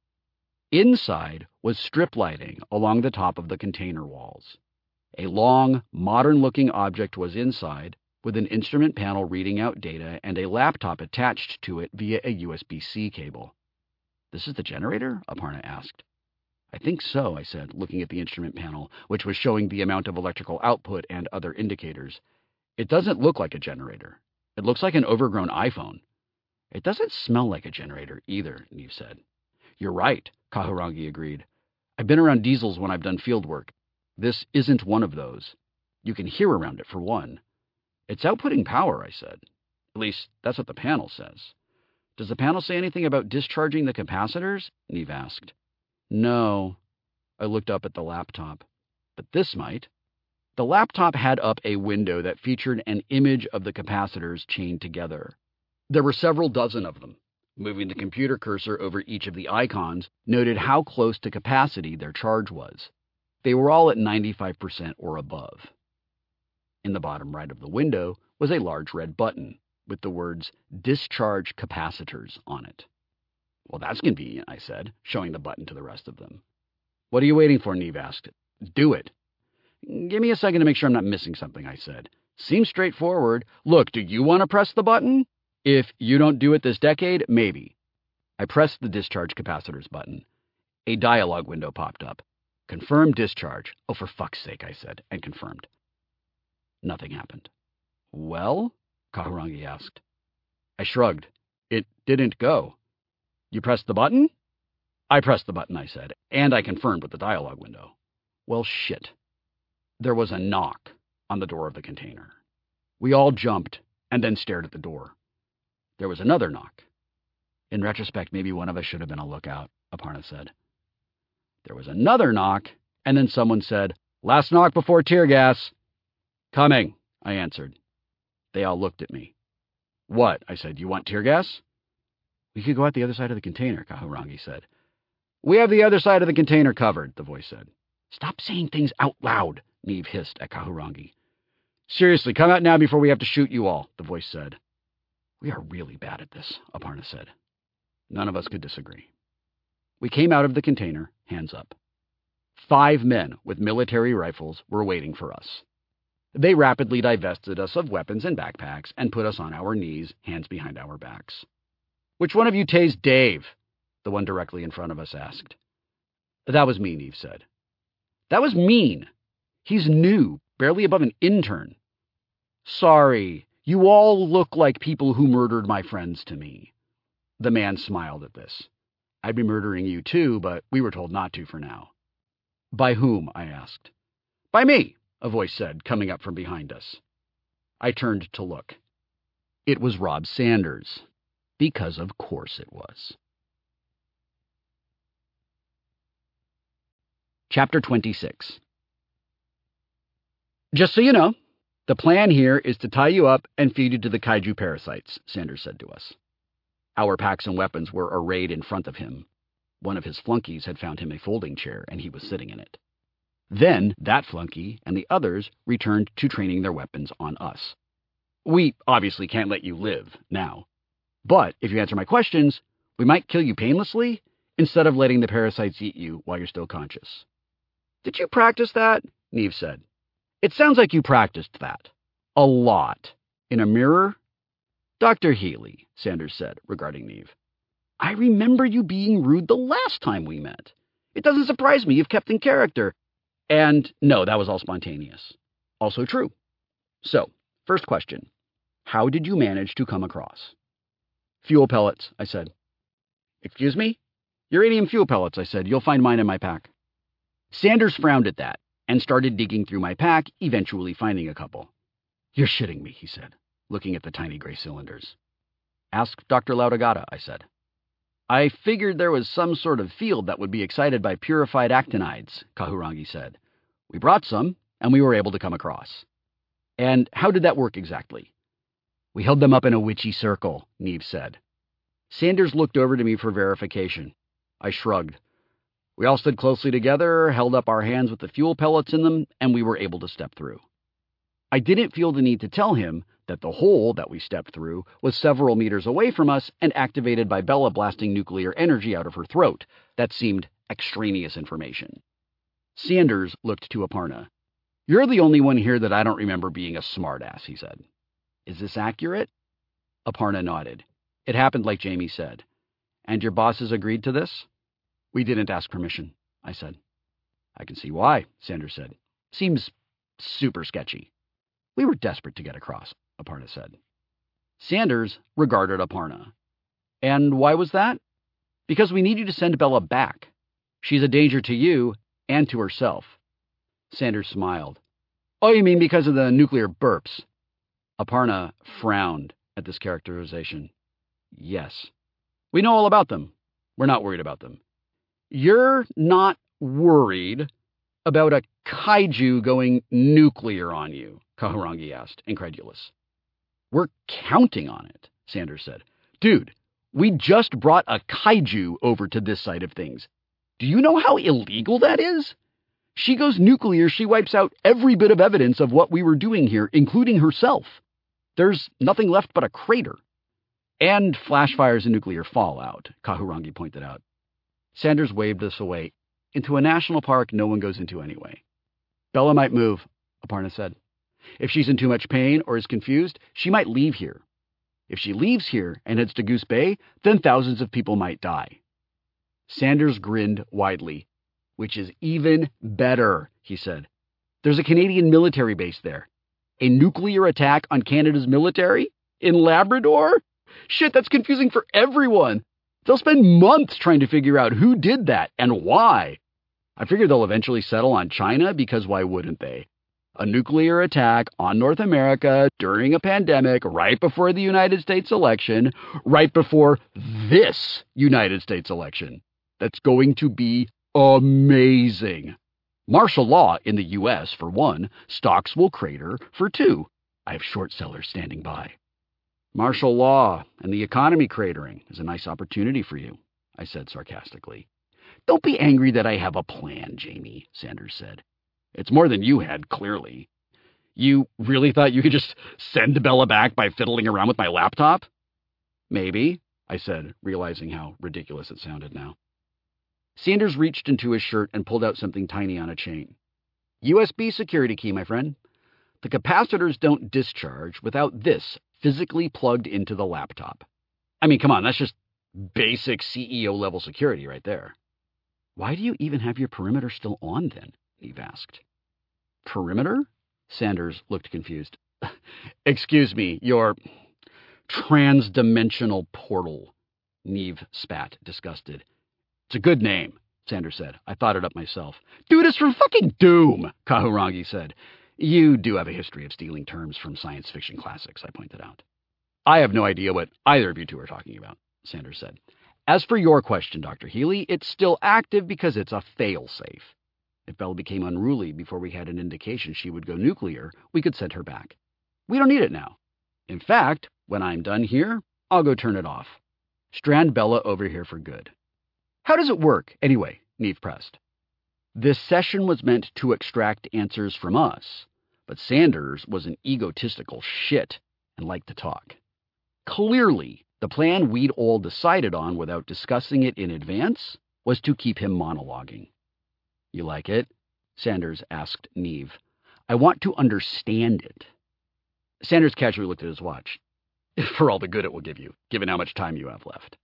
Inside was strip lighting along the top of the container walls. A long, modern-looking object was inside, with an instrument panel reading out data and a laptop attached to it via a USB-C cable. "This is the generator?" Aparna asked. "I think so," I said, looking at the instrument panel, which was showing the amount of electrical output and other indicators. "It doesn't look like a generator. It looks like an overgrown iPhone." "It doesn't smell like a generator either," Neve said. "You're right," Kahurangi agreed. "I've been around diesels when I've done field work. This isn't one of those. You can hear around it, for one." "It's outputting power," I said. "At least, that's what the panel says." "Does the panel say anything about discharging the capacitors?" Neve asked. "No." I looked up at the laptop. "But this might." The laptop had up a window that featured an image of the capacitors chained together. There were several dozen of them. Moving the computer cursor over each of the icons noted how close to capacity their charge was. They were all at 95% or above. In the bottom right of the window was a large red button with the words "Discharge Capacitors" on it. "Well, that's convenient," I said, showing the button to the rest of them. "What are you waiting for?" Neve asked. "Do it." "Give me a second to make sure I'm not missing something," I said. "Seems straightforward. Look, do you want to press the button? If you don't do it this decade, maybe." I pressed the discharge capacitors button. A dialog window popped up. "Confirm discharge." "Oh, for fuck's sake," I said, and confirmed. Nothing happened. "Well?" Kahurangi asked. I shrugged. "It didn't go." "You pressed the button?" "I pressed the button," I said, and I confirmed with the dialog window. Well, shit. There was a knock on the door of the container. We all jumped and then stared at the door. There was another knock. "In retrospect, maybe one of us should have been a lookout," Aparna said. There was another knock, and then someone said, "Last knock before tear gas." "Coming," I answered. They all looked at me. "What?" I said. "You want tear gas?" "We could go out the other side of the container," Kahurangi said. "We have the other side of the container covered," the voice said. "Stop saying things out loud," Neve hissed at Kahurangi. "Seriously, come out now before we have to shoot you all," the voice said. "We are really bad at this," Aparna said. None of us could disagree. We came out of the container, hands up. 5 men with military rifles were waiting for us. They rapidly divested us of weapons and backpacks and put us on our knees, hands behind our backs. "Which one of you tased Dave?" the one directly in front of us asked. "That was me," Neve said. "That was mean. He's new, barely above an intern." "Sorry, you all look like people who murdered my friends to me." The man smiled at this. "I'd be murdering you too, but we were told not to for now." "By whom?" I asked. By me, a voice said, coming up from behind us. I turned to look. It was Rob Sanders, because of course it was. Chapter 26. Just so you know, the plan here is to tie you up and feed you to the kaiju parasites, Sanders said to us. Our packs and weapons were arrayed in front of him. One of his flunkies had found him a folding chair, and he was sitting in it. Then that flunky and the others returned to training their weapons on us. We obviously can't let you live now. But if you answer my questions, we might kill you painlessly instead of letting the parasites eat you while you're still conscious. Did you practice that? Neve said. It sounds like you practiced that. A lot. In a mirror? Dr. Healy, Sanders said, regarding Neve. I remember you being rude the last time we met. It doesn't surprise me you've kept in character. And no, that was all spontaneous. Also true. So, first question. How did you manage to come across? Fuel pellets, I said. Excuse me? Uranium fuel pellets, I said. You'll find mine in my pack. Sanders frowned at that and started digging through my pack, eventually finding a couple. You're shitting me, he said, looking at the tiny gray cylinders. Ask Dr. Laudagata, I said. I figured there was some sort of field that would be excited by purified actinides, Kahurangi said. We brought some, and we were able to come across. And how did that work exactly? We held them up in a witchy circle, Neve said. Sanders looked over to me for verification. I shrugged. We all stood closely together, held up our hands with the fuel pellets in them, and we were able to step through. I didn't feel the need to tell him that the hole that we stepped through was several meters away from us and activated by Bella blasting nuclear energy out of her throat. That seemed extraneous information. Sanders looked to Aparna. You're the only one here that I don't remember being a smartass, he said. Is this accurate? Aparna nodded. It happened like Jamie said. And your bosses agreed to this? We didn't ask permission, I said. I can see why, Sanders said. Seems super sketchy. We were desperate to get across, Aparna said. Sanders regarded Aparna. And why was that? Because we need you to send Bella back. She's a danger to you and to herself. Sanders smiled. Oh, you mean because of the nuclear burps? Aparna frowned at this characterization. Yes. We know all about them. We're not worried about them. You're not worried about a kaiju going nuclear on you, Kahurangi asked, incredulous. We're counting on it, Sanders said. Dude, we just brought a kaiju over to this side of things. Do you know how illegal that is? She goes nuclear, she wipes out every bit of evidence of what we were doing here, including herself. There's nothing left but a crater. And flash fires and nuclear fallout, Kahurangi pointed out. Sanders waved us away. Into a national park no one goes into anyway. Bella might move, Aparna said. If she's in too much pain or is confused, she might leave here. If she leaves here and heads to Goose Bay, then thousands of people might die. Sanders grinned widely. Which is even better, he said. There's a Canadian military base there. A nuclear attack on Canada's military? In Labrador? Shit, that's confusing for everyone. They'll spend months trying to figure out who did that and why. I figure they'll eventually settle on China because why wouldn't they? A nuclear attack on North America during a pandemic right before the United States election, right before this United States election. That's going to be amazing. Martial law in the U.S., for one. Stocks will crater, for two. I have short sellers standing by. Martial law and the economy cratering is a nice opportunity for you, I said sarcastically. Don't be angry that I have a plan, Jamie, Sanders said. It's more than you had, clearly. You really thought you could just send Bella back by fiddling around with my laptop? Maybe, I said, realizing how ridiculous it sounded now. Sanders reached into his shirt and pulled out something tiny on a chain. USB security key, my friend. The capacitors don't discharge without this physically plugged into the laptop. I mean, come on, that's just basic CEO-level security right there. Why do you even have your perimeter still on, then? Neve asked. Perimeter? Sanders looked confused. Excuse me, your transdimensional portal, Neve spat, disgusted. It's a good name. Sanders said. I thought it up myself. Dude, it's from fucking Doom, Kahurangi said. You do have a history of stealing terms from science fiction classics, I pointed out. I have no idea what either of you two are talking about, Sanders said. As for your question, Dr. Healy, it's still active because it's a fail-safe. If Bella became unruly before we had an indication she would go nuclear, we could send her back. We don't need it now. In fact, when I'm done here, I'll go turn it off. Strand Bella over here for good. How does it work, anyway? Neve pressed. This session was meant to extract answers from us, but Sanders was an egotistical shit and liked to talk. Clearly, the plan we'd all decided on without discussing it in advance was to keep him monologuing. You like it? Sanders asked Neve. I want to understand it. Sanders casually looked at his watch. For all the good it will give you, given how much time you have left.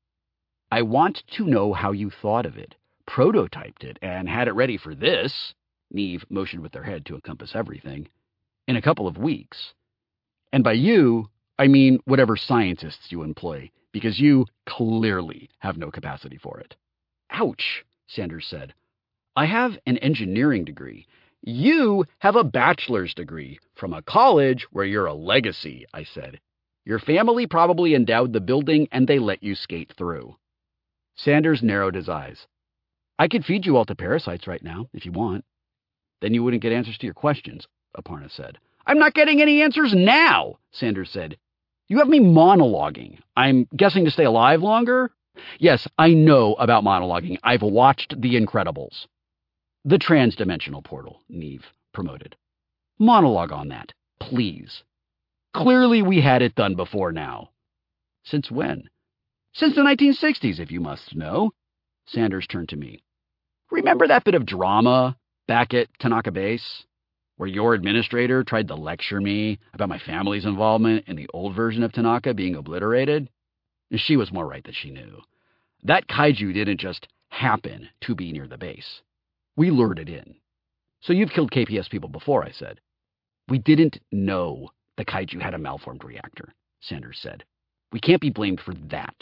I want to know how you thought of it, prototyped it, and had it ready for this, Neve motioned with their head to encompass everything, in a couple of weeks. And by you, I mean whatever scientists you employ, because you clearly have no capacity for it. Ouch, Sanders said. I have an engineering degree. You have a bachelor's degree from a college where you're a legacy, I said. Your family probably endowed the building and they let you skate through. Sanders narrowed his eyes. I could feed you all to parasites right now, if you want. Then you wouldn't get answers to your questions, Aparna said. I'm not getting any answers now, Sanders said. You have me monologuing. I'm guessing to stay alive longer? Yes, I know about monologuing. I've watched The Incredibles. The transdimensional portal, Neve promoted. Monologue on that, please. Clearly we had it done before now. Since when? Since the 1960s, if you must know. Sanders turned to me. Remember that bit of drama back at Tanaka Base, where your administrator tried to lecture me about my family's involvement in the old version of Tanaka being obliterated? She was more right than she knew. That kaiju didn't just happen to be near the base. We lured it in. So you've killed KPS people before, I said. We didn't know the kaiju had a malformed reactor, Sanders said. We can't be blamed for that.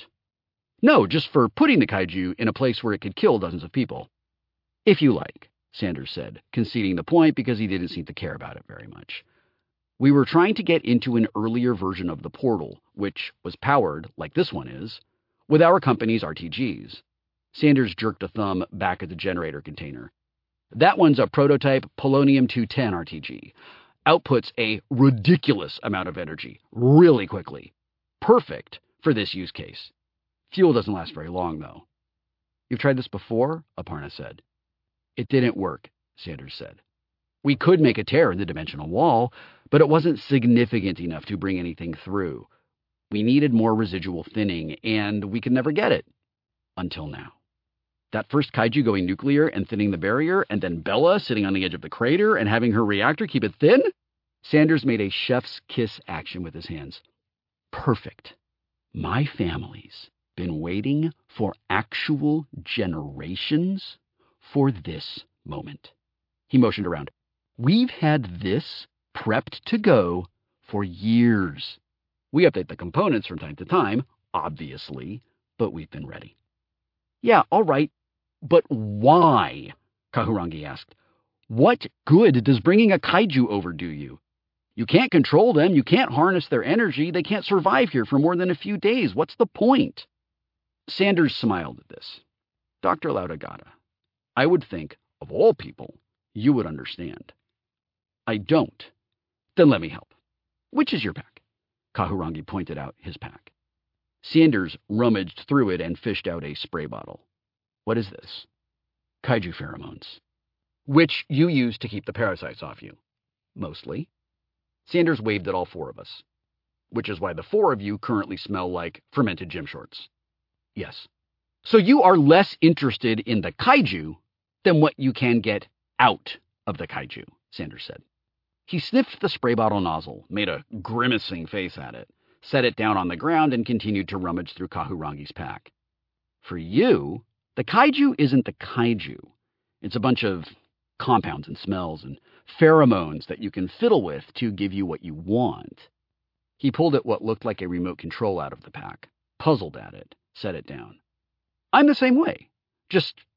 No, just for putting the kaiju in a place where it could kill dozens of people. If you like, Sanders said, conceding the point because he didn't seem to care about it very much. We were trying to get into an earlier version of the portal, which was powered, like this one is, with our company's RTGs. Sanders jerked a thumb back at the generator container. That one's a prototype Polonium-210 RTG. Outputs a ridiculous amount of energy, really quickly. Perfect for this use case. Fuel doesn't last very long, though. You've tried this before? Aparna said. It didn't work, Sanders said. We could make a tear in the dimensional wall, but it wasn't significant enough to bring anything through. We needed more residual thinning, and we could never get it. Until now. That first kaiju going nuclear and thinning the barrier, and then Bella sitting on the edge of the crater and having her reactor keep it thin? Sanders made a chef's kiss action with his hands. Perfect. My family's been waiting for actual generations for this moment. He motioned around. We've had this prepped to go for years. We update the components from time to time, obviously, but we've been ready. Yeah, all right. But why? Kahurangi asked. What good does bringing a kaiju over do you? You can't control them. You can't harness their energy. They can't survive here for more than a few days. What's the point? Sanders smiled at this. Dr. Laudagata, I would think, of all people, you would understand. I don't. Then let me help. Which is your pack? Kahurangi pointed out his pack. Sanders rummaged through it and fished out a spray bottle. What is this? Kaiju pheromones. Which you use to keep the parasites off you. Mostly. Sanders waved at all four of us. Which is why the four of you currently smell like fermented gym shorts. Yes. So you are less interested in the kaiju than what you can get out of the kaiju, Sanders said. He sniffed the spray bottle nozzle, made a grimacing face at it, set it down on the ground, and continued to rummage through Kahurangi's pack. For you, the kaiju isn't the kaiju. It's a bunch of compounds and smells and pheromones that you can fiddle with to give you what you want. He pulled at what looked like a remote control out of the pack, puzzled at it, set it down. I'm the same way, just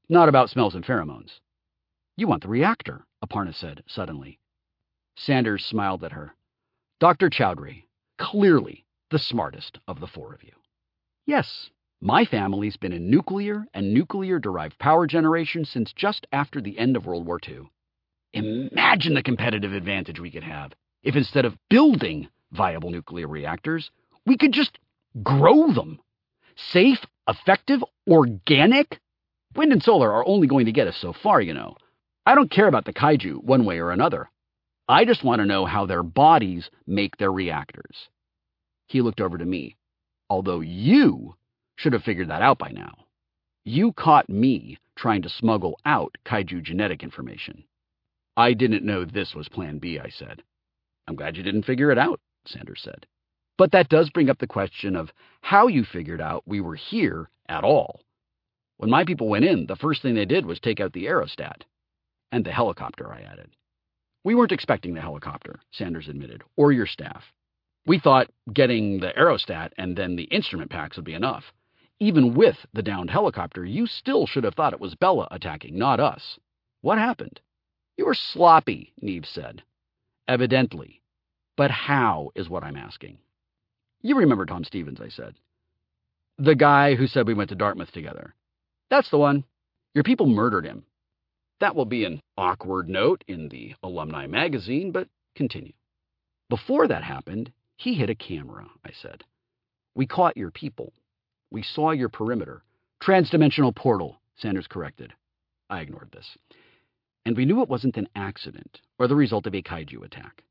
Not about smells and pheromones. You want the reactor, Aparna said suddenly. Sanders smiled at her. Dr. Chowdhury, clearly the smartest of the four of you. Yes, my family's been in nuclear and nuclear-derived power generation since just after the end of World War II. Imagine the competitive advantage we could have if instead of building viable nuclear reactors, we could just grow them. Safe, effective, organic? Wind and solar are only going to get us so far, you know. I don't care about the kaiju one way or another. I just want to know how their bodies make their reactors. He looked over to me. Although you should have figured that out by now. You caught me trying to smuggle out kaiju genetic information. I didn't know this was Plan B, I said. I'm glad you didn't figure it out, Sanders said. But that does bring up the question of how you figured out we were here at all. When my people went in, the first thing they did was take out the aerostat. And the helicopter, I added. We weren't expecting the helicopter, Sanders admitted, or your staff. We thought getting the aerostat and then the instrument packs would be enough. Even with the downed helicopter, you still should have thought it was Bella attacking, not us. What happened? You were sloppy, Neves said. Evidently. But how is what I'm asking. You remember Tom Stevens, I said. The guy who said we went to Dartmouth together. That's the one. Your people murdered him. That will be an awkward note in the alumni magazine, but continue. Before that happened, he hit a camera, I said. We caught your people. We saw your perimeter. Transdimensional portal, Sanders corrected. I ignored this. And we knew it wasn't an accident or the result of a kaiju attack.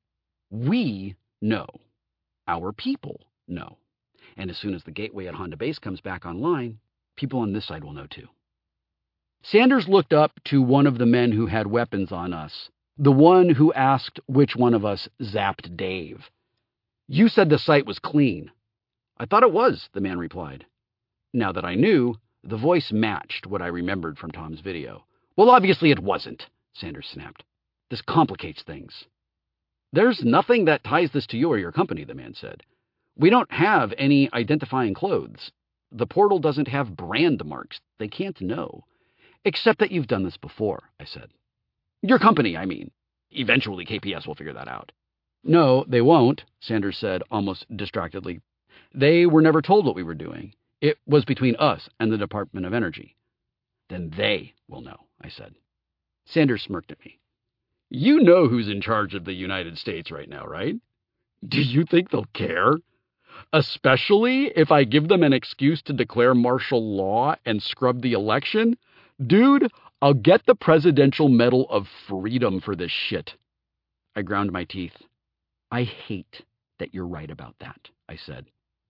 We know. Our people know. And as soon as the gateway at Honda Base comes back online, people on this side will know too. Sanders looked up to one of the men who had weapons on us, the one who asked which one of us zapped Dave. You said the site was clean. I thought it was, the man replied. Now that I knew, the voice matched what I remembered from Tom's video. Well, obviously it wasn't, Sanders snapped. This complicates things. There's nothing that ties this to you or your company, the man said. We don't have any identifying clothes. The portal doesn't have brand marks. They can't know. Except that you've done this before, I said. Your company, I mean. Eventually KPS will figure that out. No, they won't, Sanders said, almost distractedly. They were never told what we were doing. It was between us and the Department of Energy. Then they will know, I said. Sanders smirked at me. You know who's in charge of the United States right now, right? Do you think they'll care? Especially if I give them an excuse to declare martial law and scrub the election? Dude, I'll get the Presidential Medal of Freedom for this shit. I ground my teeth. I hate that you're right about that, I said.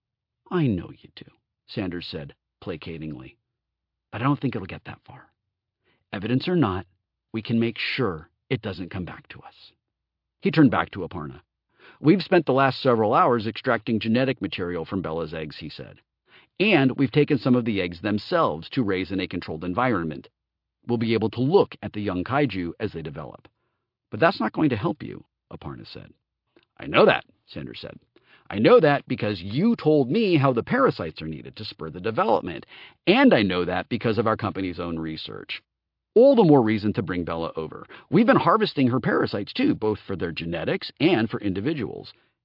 I know you do, Sanders said placatingly. But I don't think it'll get that far. Evidence or not, we can make sure it doesn't come back to us. He turned back to Aparna. We've spent the last several hours extracting genetic material from Bella's eggs, he said. And we've taken some of the eggs themselves to raise in a controlled environment. We'll be able to look at the young kaiju as they develop. But that's not going to help you, Aparna said. I know that, Sanders said. I know that because you told me how the parasites are needed to spur the development. And I know that because of our company's own research. All the more reason to bring Bella over. We've been harvesting her parasites too, both for their genetics and for individuals.